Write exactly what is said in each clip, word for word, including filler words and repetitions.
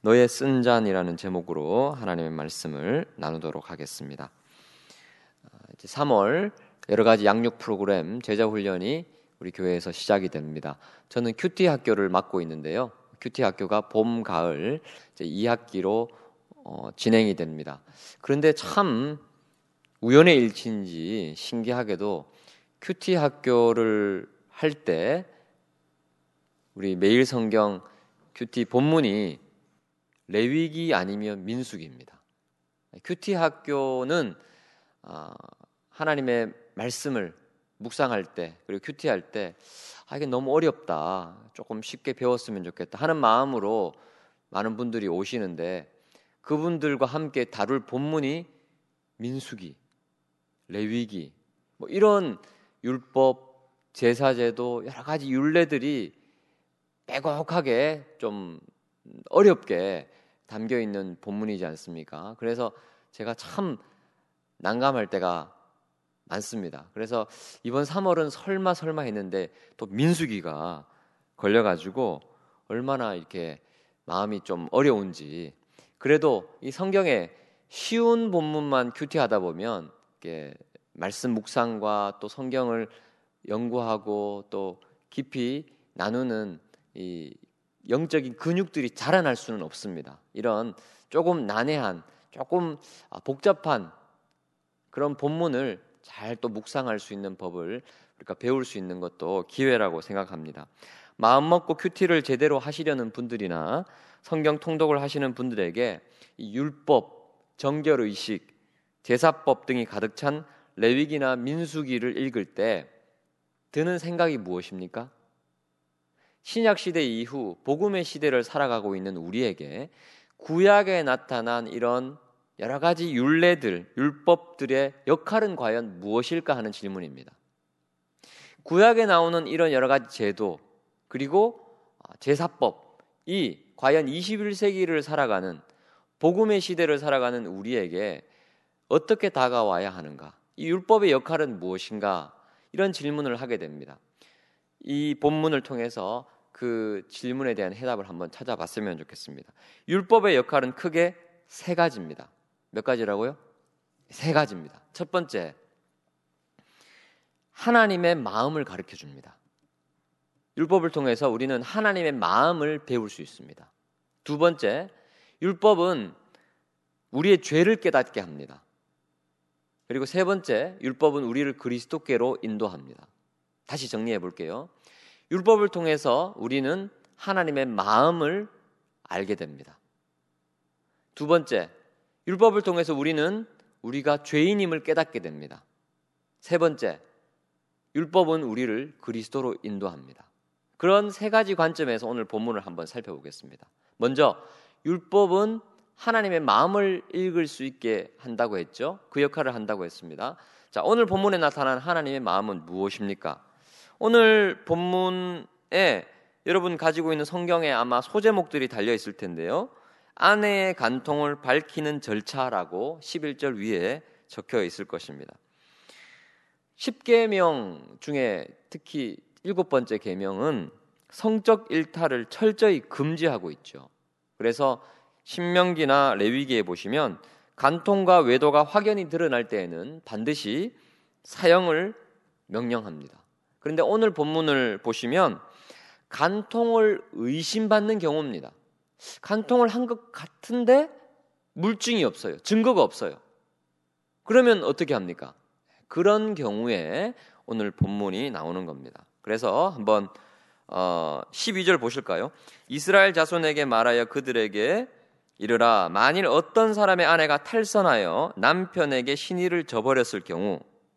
너의 쓴 잔이라는 제목으로 하나님의 말씀을 나누도록 하겠습니다. 이제 삼월 여러 가지 양육 프로그램, 제자 훈련이 우리 교회에서 시작이 됩니다. 저는 큐티 학교를 맡고 있는데요. 큐티 학교가 봄, 가을 이제 이 학기로 어, 진행이 됩니다. 그런데 참 우연의 일치인지 신기하게도 큐티 학교를 할 때 우리 매일 성경 큐티 본문이 레위기 아니면 민수기입니다. 큐티 학교는 하나님의 말씀을 묵상할 때, 그리고 큐티할 때 아, 이게 너무 어렵다, 조금 쉽게 배웠으면 좋겠다 하는 마음으로 많은 분들이 오시는데, 그분들과 함께 다룰 본문이 민수기, 레위기, 뭐 이런 율법, 제사제도, 여러 가지 율례들이 빼곡하게 좀 어렵게 담겨 있는 본문이지 않습니까? 그래서 제가 참 난감할 때가 많습니다. 그래서 이번 삼월은 설마 설마 했는데 또 민수기가 걸려가지고 얼마나 이렇게 마음이 좀 어려운지. 그래도 이 성경에 쉬운 본문만 큐티하다 보면 이렇게 말씀 묵상과 또 성경을 연구하고 또 깊이 나누는 이 영적인 근육들이 자라날 수는 없습니다. 이런 조금 난해한, 조금 복잡한 그런 본문을 잘 또 묵상할 수 있는 법을 우리가 배울 수 있는 것도 기회라고 생각합니다. 마음 먹고 큐티를 제대로 하시려는 분들이나 성경 통독을 하시는 분들에게 이 율법, 정결의식, 제사법 등이 가득 찬 레위기나 민수기를 읽을 때 드는 생각이 무엇입니까? 신약 시대 이후 복음의 시대를 살아가고 있는 우리에게 구약에 나타난 이런 여러 가지 율례들, 율법들의 역할은 과연 무엇일까 하는 질문입니다. 구약에 나오는 이런 여러 가지 제도, 그리고 제사법이 과연 이십일 세기를 살아가는, 복음의 시대를 살아가는 우리에게 어떻게 다가와야 하는가? 이 율법의 역할은 무엇인가? 이런 질문을 하게 됩니다. 이 본문을 통해서 그 질문에 대한 해답을 한번 찾아봤으면 좋겠습니다. 율법의 역할은 크게 세 가지입니다. 몇 가지라고요? 세 가지입니다. 첫 번째, 하나님의 마음을 가르쳐 줍니다. 율법을 통해서 우리는 하나님의 마음을 배울 수 있습니다. 두 번째, 율법은 우리의 죄를 깨닫게 합니다. 그리고 세 번째, 율법은 우리를 그리스도께로 인도합니다. 다시 정리해 볼게요. 율법을 통해서 우리는 하나님의 마음을 알게 됩니다. 두 번째, 율법을 통해서 우리는 우리가 죄인임을 깨닫게 됩니다. 세 번째, 율법은 우리를 그리스도로 인도합니다. 그런 세 가지 관점에서 오늘 본문을 한번 살펴보겠습니다. 먼저 율법은 하나님의 마음을 읽을 수 있게 한다고 했죠. 그 역할을 한다고 했습니다. 자, 오늘 본문에 나타난 하나님의 마음은 무엇입니까? 오늘 본문에 여러분 가지고 있는 성경에 아마 소제목들이 달려 있을 텐데요. 아내의 간통을 밝히는 절차라고 십일 절 위에 적혀 있을 것입니다. 십 계명 중에 특히 일곱 번째 계명은 성적 일탈을 철저히 금지하고 있죠. 그래서 신명기나 레위기에 보시면 간통과 외도가 확연히 드러날 때에는 반드시 사형을 명령합니다. 그런데 오늘 본문을 보시면 간통을 의심받는 경우입니다. 간통을 한 것 같은데 물증이 없어요. 증거가 없어요. 그러면 어떻게 합니까? 그런 경우에 오늘 본문이 나오는 겁니다. 그래서 한번 어, 십이 절 보실까요? 이스라엘 자손에게 말하여 그들에게 이르라, 만일 어떤 사람의 아내가 탈선하여 남편에게 신의를 저버렸을 경우,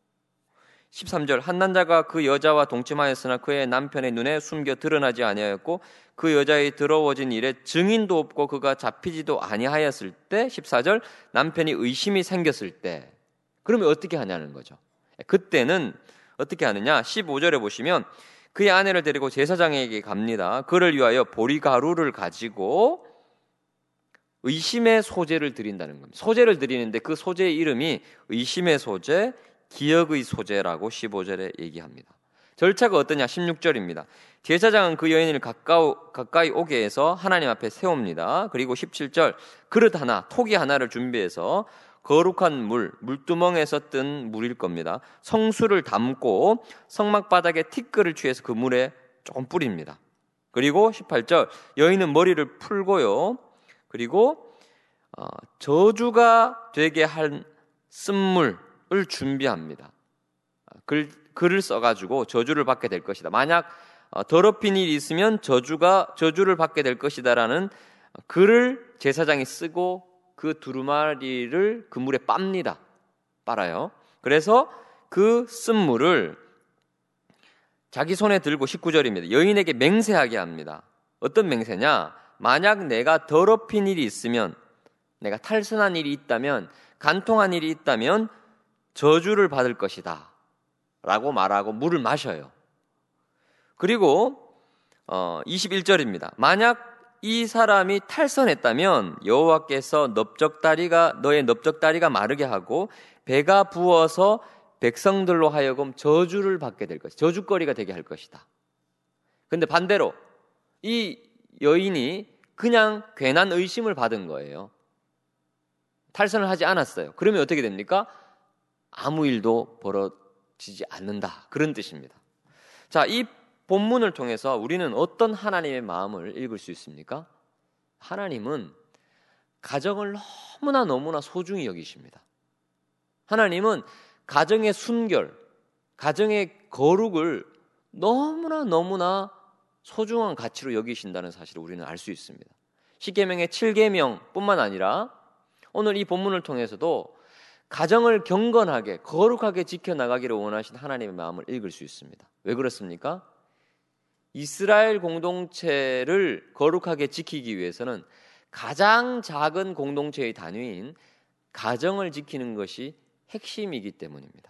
십삼 절, 한 남자가 그 여자와 동침하였으나 그의 남편의 눈에 숨겨 드러나지 아니하였고 그 여자의 더러워진 일에 증인도 없고 그가 잡히지도 아니하였을 때, 십사 절, 남편이 의심이 생겼을 때, 그러면 어떻게 하냐는 거죠. 그때는 어떻게 하느냐? 십오 절에 보시면 그의 아내를 데리고 제사장에게 갑니다. 그를 위하여 보리가루를 가지고 의심의 소재를 드린다는 겁니다. 소재를 드리는데 그 소재의 이름이 의심의 소재, 기억의 소재라고 십오 절에 얘기합니다. 절차가 어떠냐? 십육 절입니다. 제사장은 그 여인을 가까이, 가까이 오게 해서 하나님 앞에 세웁니다. 그리고 십칠 절, 그릇 하나, 토기 하나를 준비해서 거룩한 물, 물두멍에서 뜬 물일 겁니다. 성수를 담고 성막 바닥에 티끌을 취해서 그 물에 조금 뿌립니다. 그리고 십팔 절, 여인은 머리를 풀고요. 그리고 어, 저주가 되게 한 쓴물을 준비합니다. 글, 글을 써가지고 저주를 받게 될 것이다. 만약 어, 더럽힌 일이 있으면 저주가 저주를 받게 될 것이다라는 글을 제사장이 쓰고 그 두루마리를 그 물에 빱니다. 빨아요. 그래서 그 쓴물을 자기 손에 들고 십구 절입니다. 여인에게 맹세하게 합니다. 어떤 맹세냐? 만약 내가 더럽힌 일이 있으면, 내가 탈선한 일이 있다면, 간통한 일이 있다면 저주를 받을 것이다 라고 말하고 물을 마셔요. 그리고 어, 이십일 절입니다. 만약 이 사람이 탈선했다면 여호와께서 넓적다리가 너의 넓적다리가 마르게 하고 배가 부어서 백성들로 하여금 저주를 받게 될 것이다. 저주거리가 되게 할 것이다. 근데 반대로 이 여인이 그냥 괜한 의심을 받은 거예요. 탈선을 하지 않았어요. 그러면 어떻게 됩니까? 아무 일도 벌어지지 않는다. 그런 뜻입니다. 자, 이 본문을 통해서 우리는 어떤 하나님의 마음을 읽을 수 있습니까? 하나님은 가정을 너무나 너무나 소중히 여기십니다. 하나님은 가정의 순결, 가정의 거룩을 너무나 너무나 소중한 가치로 여기신다는 사실을 우리는 알 수 있습니다. 십계명의 칠 계명뿐만 아니라 오늘 이 본문을 통해서도 가정을 경건하게 거룩하게 지켜나가기를 원하신 하나님의 마음을 읽을 수 있습니다. 왜 그렇습니까? 이스라엘 공동체를 거룩하게 지키기 위해서는 가장 작은 공동체의 단위인 가정을 지키는 것이 핵심이기 때문입니다.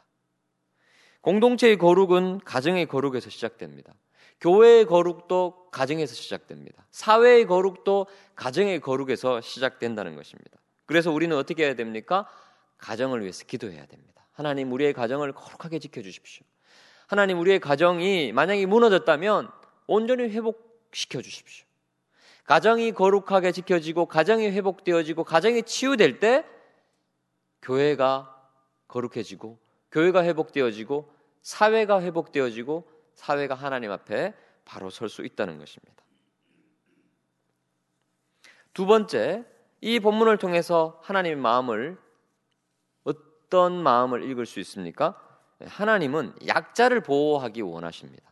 공동체의 거룩은 가정의 거룩에서 시작됩니다. 교회의 거룩도 가정에서 시작됩니다. 사회의 거룩도 가정의 거룩에서 시작된다는 것입니다. 그래서 우리는 어떻게 해야 됩니까? 가정을 위해서 기도해야 됩니다. 하나님, 우리의 가정을 거룩하게 지켜주십시오. 하나님, 우리의 가정이 만약에 무너졌다면 온전히 회복시켜 주십시오. 가정이 거룩하게 지켜지고 가정이 회복되어지고 가정이 치유될 때 교회가 거룩해지고 교회가 회복되어지고 사회가 회복되어지고 사회가 하나님 앞에 바로 설 수 있다는 것입니다. 두 번째, 이 본문을 통해서 하나님의 마음을 어떤 마음을 읽을 수 있습니까? 하나님은 약자를 보호하기 원하십니다.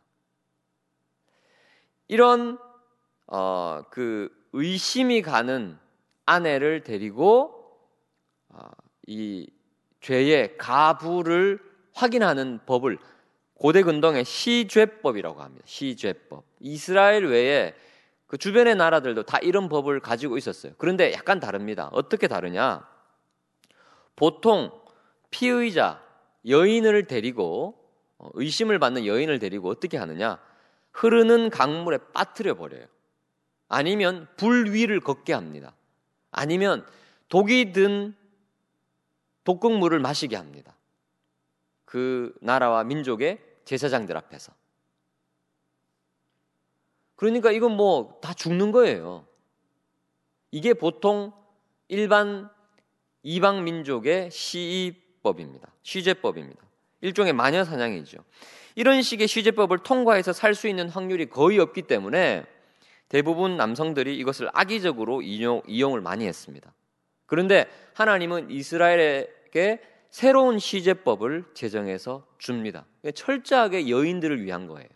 이런 어, 그 의심이 가는 아내를 데리고 어, 이 죄의 가부를 확인하는 법을 고대 근동의 시죄법이라고 합니다. 시죄법. 이스라엘 외에 그 주변의 나라들도 다 이런 법을 가지고 있었어요. 그런데 약간 다릅니다. 어떻게 다르냐? 보통 피의자 여인을 데리고 의심을 받는 여인을 데리고 어떻게 하느냐? 흐르는 강물에 빠뜨려 버려요. 아니면 불 위를 걷게 합니다. 아니면 독이 든 독극물을 마시게 합니다. 그 나라와 민족의 제사장들 앞에서. 그러니까 이건 뭐 다 죽는 거예요. 이게 보통 일반 이방 민족의 시법입니다. 시죄법입니다. 일종의 마녀 사냥이죠. 이런 식의 시죄법을 통과해서 살 수 있는 확률이 거의 없기 때문에 대부분 남성들이 이것을 악의적으로 이용, 이용을 많이 했습니다. 그런데 하나님은 이스라엘에게 새로운 시죄법을 제정해서 줍니다. 철저하게 여인들을 위한 거예요.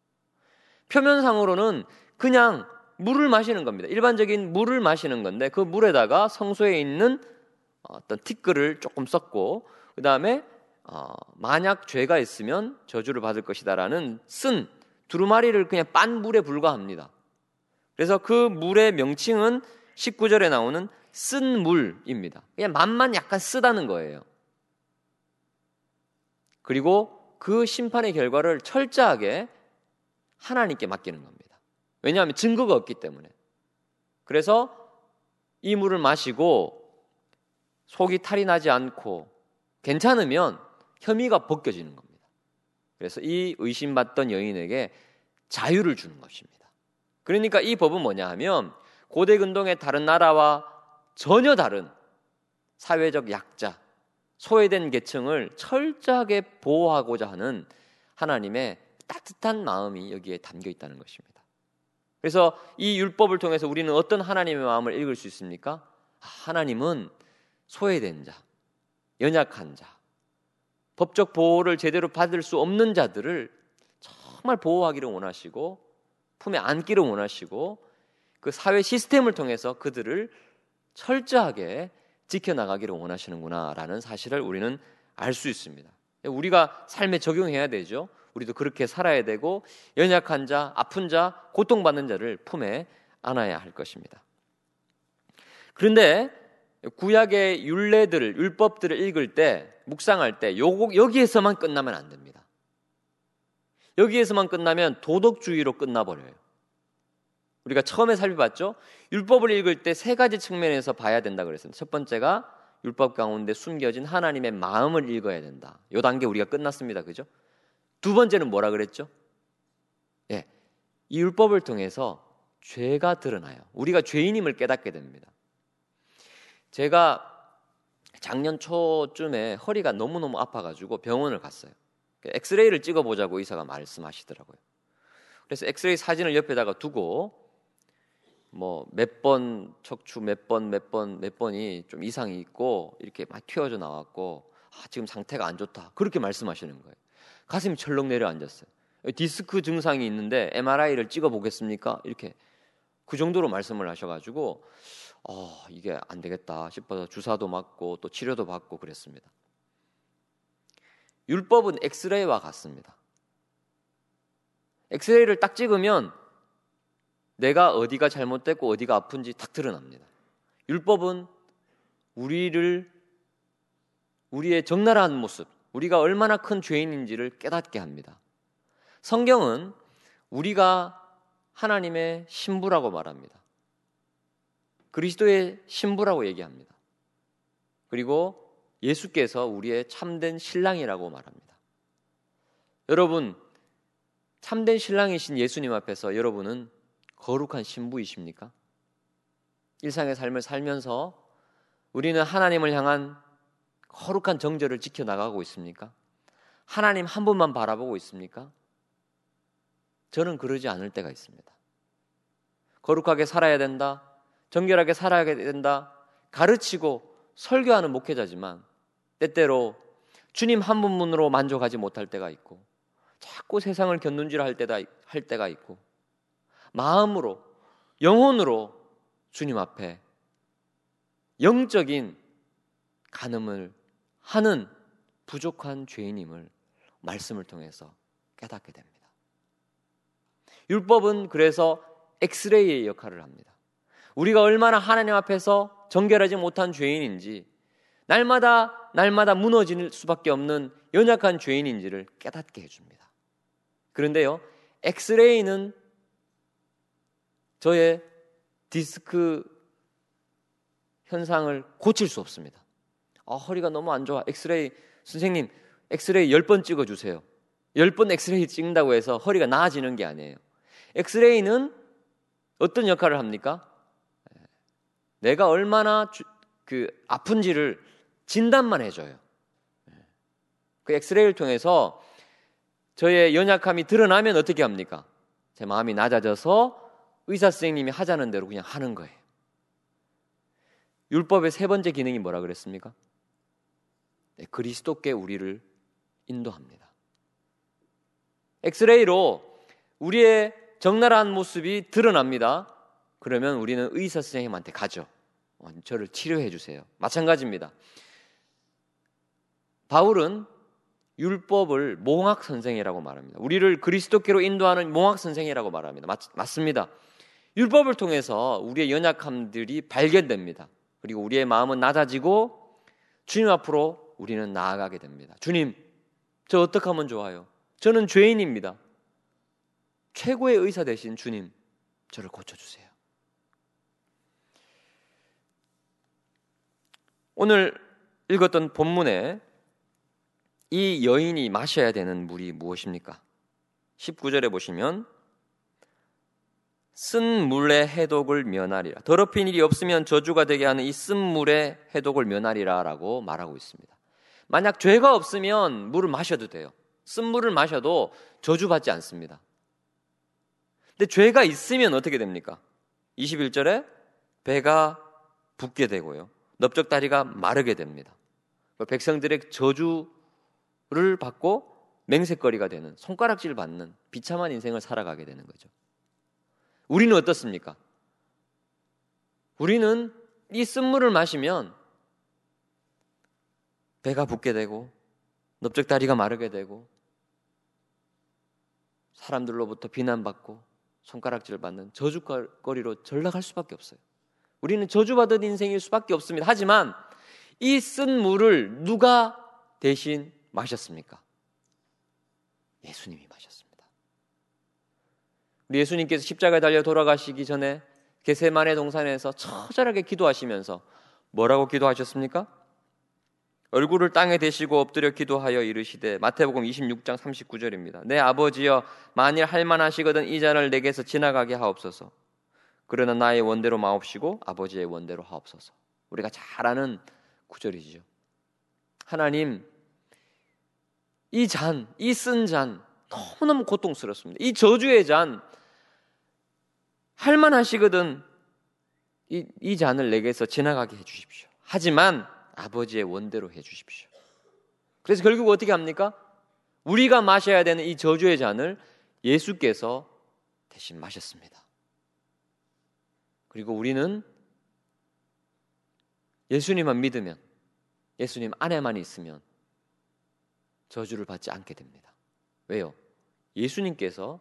표면상으로는 그냥 물을 마시는 겁니다. 일반적인 물을 마시는 건데 그 물에다가 성소에 있는 어떤 티끌을 조금 섞고 그 다음에 어, 만약 죄가 있으면 저주를 받을 것이다라는 쓴 두루마리를 그냥 빤 물에 불과합니다. 그래서 그 물의 명칭은 십구 절에 나오는 쓴 물입니다. 그냥 맛만 약간 쓰다는 거예요. 그리고 그 심판의 결과를 철저하게 하나님께 맡기는 겁니다. 왜냐하면 증거가 없기 때문에. 그래서 이 물을 마시고 속이 탈이 나지 않고 괜찮으면 혐의가 벗겨지는 겁니다. 그래서 이 의심받던 여인에게 자유를 주는 것입니다. 그러니까 이 법은 뭐냐 하면 고대 근동의 다른 나라와 전혀 다른 사회적 약자, 소외된 계층을 철저하게 보호하고자 하는 하나님의 따뜻한 마음이 여기에 담겨 있다는 것입니다. 그래서 이 율법을 통해서 우리는 어떤 하나님의 마음을 읽을 수 있습니까? 하나님은 소외된 자, 연약한 자, 법적 보호를 제대로 받을 수 없는 자들을 정말 보호하기를 원하시고 품에 안기를 원하시고 그 사회 시스템을 통해서 그들을 철저하게 지켜나가기를 원하시는구나라는 사실을 우리는 알 수 있습니다. 우리가 삶에 적용해야 되죠. 우리도 그렇게 살아야 되고 연약한 자, 아픈 자, 고통받는 자를 품에 안아야 할 것입니다. 그런데 구약의 율례들을, 율법들을 읽을 때, 묵상할 때 요, 여기에서만 끝나면 안 됩니다. 여기에서만 끝나면 도덕주의로 끝나버려요. 우리가 처음에 살펴봤죠? 율법을 읽을 때 세 가지 측면에서 봐야 된다 그랬습니다. 첫 번째가 율법 가운데 숨겨진 하나님의 마음을 읽어야 된다. 이 단계 우리가 끝났습니다. 그죠? 두 번째는 뭐라 그랬죠? 예, 이 율법을 통해서 죄가 드러나요. 우리가 죄인임을 깨닫게 됩니다. 제가 작년 초쯤에 허리가 너무너무 아파가지고 병원을 갔어요. 엑스레이를 찍어보자고 의사가 말씀하시더라고요. 그래서 엑스레이 사진을 옆에다가 두고 뭐 몇 번 척추 몇 번 몇 번 몇 번이 좀 이상이 있고 이렇게 막 튀어져 나왔고 아, 지금 상태가 안 좋다 그렇게 말씀하시는 거예요. 가슴이 철렁 내려앉았어요. 디스크 증상이 있는데 엠알아이를 찍어보겠습니까? 이렇게 그 정도로 말씀을 하셔가지고 어, 이게 안 되겠다 싶어서 주사도 맞고 또 치료도 받고 그랬습니다. 율법은 엑스레이와 같습니다. 엑스레이를 딱 찍으면 내가 어디가 잘못됐고 어디가 아픈지 딱 드러납니다. 율법은 우리를 우리의 적나라한 모습, 우리가 얼마나 큰 죄인인지를 깨닫게 합니다. 성경은 우리가 하나님의 신부라고 말합니다. 그리스도의 신부라고 얘기합니다. 그리고 예수께서 우리의 참된 신랑이라고 말합니다. 여러분, 참된 신랑이신 예수님 앞에서 여러분은 거룩한 신부이십니까? 일상의 삶을 살면서 우리는 하나님을 향한 거룩한 정절을 지켜나가고 있습니까? 하나님 한 분만 바라보고 있습니까? 저는 그러지 않을 때가 있습니다. 거룩하게 살아야 된다, 정결하게 살아야 된다 가르치고 설교하는 목회자지만 때때로 주님 한 분만으로 만족하지 못할 때가 있고 자꾸 세상을 곁눈질할 때다 할 때가 있고 마음으로 영혼으로 주님 앞에 영적인 간음을 하는 부족한 죄인임을 말씀을 통해서 깨닫게 됩니다. 율법은 그래서 엑스레이의 역할을 합니다. 우리가 얼마나 하나님 앞에서 정결하지 못한 죄인인지 날마다 날마다 무너질 수밖에 없는 연약한 죄인인지를 깨닫게 해줍니다. 그런데요, 엑스레이는 저의 디스크 현상을 고칠 수 없습니다. 아, 허리가 너무 안 좋아. 엑스레이 선생님 엑스레이 열 번 찍어주세요. 열 번 엑스레이 찍는다고 해서 허리가 나아지는 게 아니에요. 엑스레이는 어떤 역할을 합니까? 내가 얼마나 주, 그 아픈지를 진단만 해줘요. 그 엑스레이를 통해서 저의 연약함이 드러나면 어떻게 합니까? 제 마음이 낮아져서 의사 선생님이 하자는 대로 그냥 하는 거예요. 율법의 세 번째 기능이 뭐라 그랬습니까? 네, 그리스도께 우리를 인도합니다. 엑스레이로 우리의 적나라한 모습이 드러납니다. 그러면 우리는 의사 선생님한테 가죠. 어, 저를 치료해 주세요. 마찬가지입니다. 바울은 율법을 몽학 선생이라고 말합니다. 우리를 그리스도께로 인도하는 몽학 선생이라고 말합니다. 맞, 맞습니다. 율법을 통해서 우리의 연약함들이 발견됩니다. 그리고 우리의 마음은 낮아지고 주님 앞으로 우리는 나아가게 됩니다. 주님, 저 어떻게 하면 좋아요? 저는 죄인입니다. 최고의 의사 되신 주님, 저를 고쳐주세요. 오늘 읽었던 본문에 이 여인이 마셔야 되는 물이 무엇입니까? 십구 절에 보시면 쓴 물의 해독을 면하리라. 더럽힌 일이 없으면 저주가 되게 하는 이 쓴 물의 해독을 면하리라 라고 말하고 있습니다. 만약 죄가 없으면 물을 마셔도 돼요. 쓴 물을 마셔도 저주받지 않습니다. 근데 죄가 있으면 어떻게 됩니까? 이십일 절에 배가 붓게 되고요, 넓적다리가 마르게 됩니다. 백성들의 저주를 받고 맹세거리가 되는, 손가락질 받는 비참한 인생을 살아가게 되는 거죠. 우리는 어떻습니까? 우리는 이 쓴물을 마시면 배가 붓게 되고 넓적다리가 마르게 되고 사람들로부터 비난받고 손가락질 받는 저주거리로 전락할 수밖에 없어요. 우리는 저주받은 인생일 수밖에 없습니다. 하지만 이 쓴 물을 누가 대신 마셨습니까? 예수님이 마셨습니다. 우리 예수님께서 십자가에 달려 돌아가시기 전에 겟세마네 동산에서 처절하게 기도하시면서 뭐라고 기도하셨습니까? 얼굴을 땅에 대시고 엎드려 기도하여 이르시되, 마태복음 이십육 장 삼십구 절입니다. 내 아버지여, 만일 할만하시거든 이 잔을 내게서 지나가게 하옵소서. 그러나 나의 원대로 마옵시고 아버지의 원대로 하옵소서. 우리가 잘 아는 구절이죠. 하나님, 이 잔, 이 쓴 잔 너무너무 고통스럽습니다. 이 저주의 잔 할만하시거든 이, 이 잔을 내게서 지나가게 해주십시오. 하지만 아버지의 원대로 해주십시오. 그래서 결국 어떻게 합니까? 우리가 마셔야 되는 이 저주의 잔을 예수께서 대신 마셨습니다. 그리고 우리는 예수님만 믿으면, 예수님 안에만 있으면 저주를 받지 않게 됩니다. 왜요? 예수님께서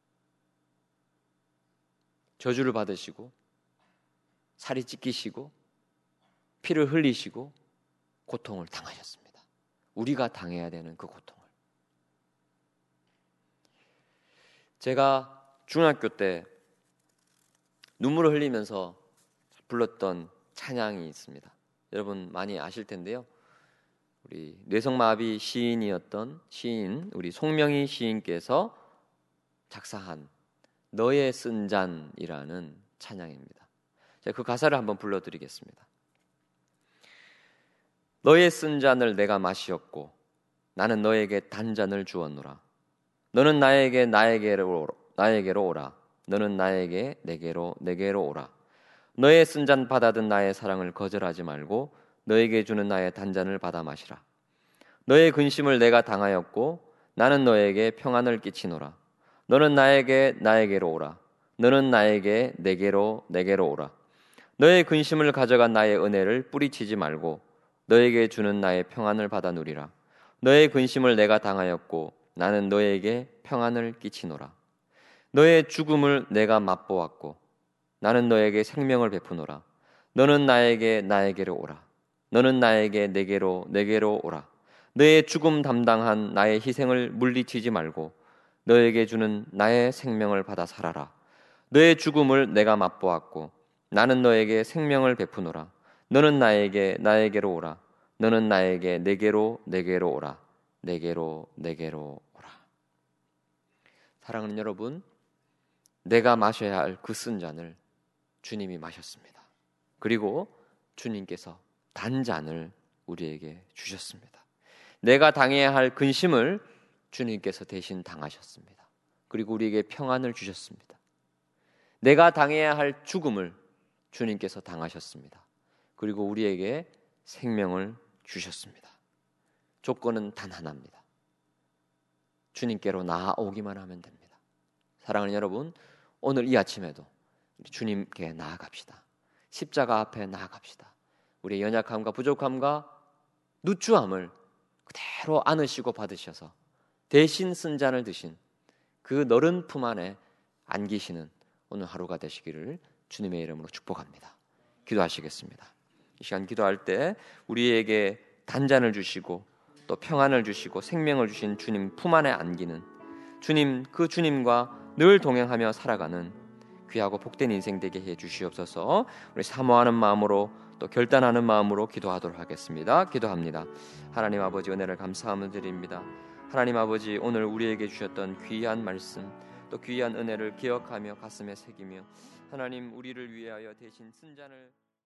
저주를 받으시고 살이 찢기시고 피를 흘리시고 고통을 당하셨습니다. 우리가 당해야 되는 그 고통을. 제가 중학교 때 눈물을 흘리면서 불렀던 찬양이 있습니다. 여러분 많이 아실 텐데요. 우리 뇌성마비 시인이었던 시인 우리 송명희 시인께서 작사한 너의 쓴 잔이라는 찬양입니다. 제가 그 가사를 한번 불러드리겠습니다. 너의 쓴 잔을 내가 마시었고 나는 너에게 단잔을 주었노라. 너는 나에게 나에게로 나에게로 오라. 너는 나에게 내게로 내게로 오라. 너의 쓴 잔 받아든 나의 사랑을 거절하지 말고 너에게 주는 나의 단잔을 받아 마시라. 너의 근심을 내가 당하였고 나는 너에게 평안을 끼치노라. 너는 나에게 나에게로 오라. 너는 나에게 내게로 내게로 오라. 너의 근심을 가져간 나의 은혜를 뿌리치지 말고 너에게 주는 나의 평안을 받아 누리라. 너의 근심을 내가 당하였고 나는 너에게 평안을 끼치노라. 너의 죽음을 내가 맛보았고 나는 너에게 생명을 베푸노라. 너는 나에게 나에게로 오라. 너는 나에게 내게로 내게로 오라. 너의 죽음 담당한 나의 희생을 물리치지 말고 너에게 주는 나의 생명을 받아 살아라. 너의 죽음을 내가 맛보았고 나는 너에게 생명을 베푸노라. 너는 나에게 나에게로 오라. 너는 나에게 내게로 내게로 오라. 내게로 내게로 오라. 사랑하는 여러분, 내가 마셔야 할 그 쓴 잔을 주님이 마셨습니다. 그리고 주님께서 단잔을 우리에게 주셨습니다. 내가 당해야 할 근심을 주님께서 대신 당하셨습니다. 그리고 우리에게 평안을 주셨습니다. 내가 당해야 할 죽음을 주님께서 당하셨습니다. 그리고 우리에게 생명을 주셨습니다. 조건은 단 하나입니다. 주님께로 나아오기만 하면 됩니다. 사랑하는 여러분, 오늘 이 아침에도 주님께 나아갑시다. 십자가 앞에 나아갑시다. 우리의 연약함과 부족함과 누추함을 그대로 안으시고 받으셔서 대신 쓴 잔을 드신 그 너른 품 안에 안기시는 오늘 하루가 되시기를 주님의 이름으로 축복합니다. 기도하시겠습니다. 이 시간 기도할 때 우리에게 단잔을 주시고 또 평안을 주시고 생명을 주신 주님 품 안에 안기는 주님, 그 주님과 늘 동행하며 살아가는 귀하고 복된 인생 되게 해 주시옵소서. 우리 사모하는 마음으로 또 결단하는 마음으로 기도하도록 하겠습니다. 기도합니다. 하나님 아버지, 은혜를 감사함을 드립니다. 하나님 아버지, 오늘 우리에게 주셨던 귀한 말씀, 또 귀한 은혜를 기억하며 가슴에 새기며 하나님, 우리를 위하여 대신 쓴 잔을